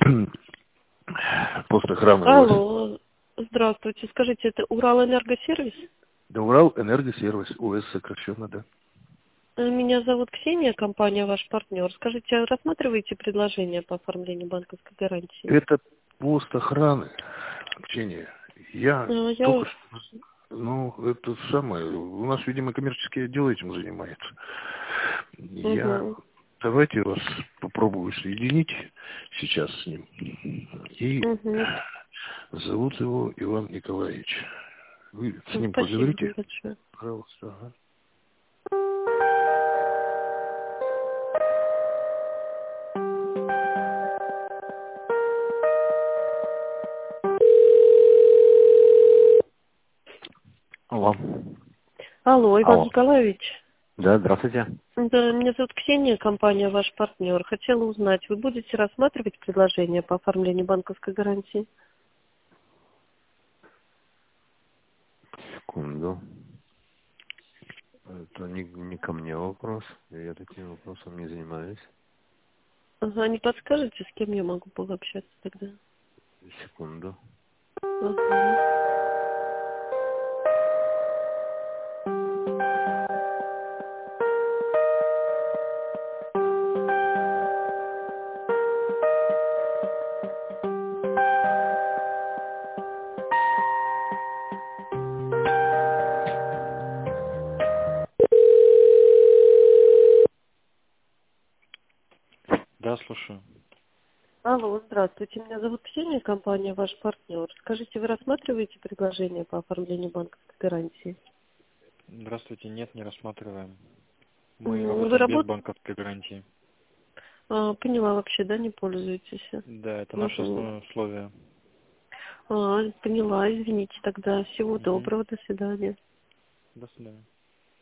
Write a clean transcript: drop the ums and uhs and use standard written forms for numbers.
После охраны. Алло, здравствуйте. Скажите, это Уралэнергосервис? Да, Уралэнергосервис, УС сокращенно, да. Меня зовут Ксения, компания «Ваш партнер». Скажите, а рассматриваете предложение по оформлению банковской гарантии? Это пост охраны, Ксения. Я только что, это самое, у нас, видимо, коммерческие отделы этим занимаются. Давайте вас попробую соединить сейчас с ним. И зовут его Иван Николаевич. Вы с ним Спасибо поговорите? большое. Пожалуйста. Ага. Алло. Алло, Иван Алло. Николаевич. Да, здравствуйте. Да, меня зовут Ксения, компания «Ваш партнер». Хотела узнать, вы будете рассматривать предложение по оформлению банковской гарантии? Секунду. Это не ко мне вопрос. Я таким вопросом не занимаюсь. Ага, не подскажете, с кем я могу пообщаться тогда? Секунду. Ага. Да, слушаю. Алло, здравствуйте. Меня зовут Ксения, компания «Ваш партнер». Скажите, вы рассматриваете предложение по оформлению банковской гарантии? Здравствуйте. Нет, не рассматриваем. Мы Вы работаем без работаете? банковской гарантии. Поняла вообще, да, не пользуетесь? Да, это наше основное условие. Поняла, извините тогда. Всего Мгм. доброго, до свидания. До свидания.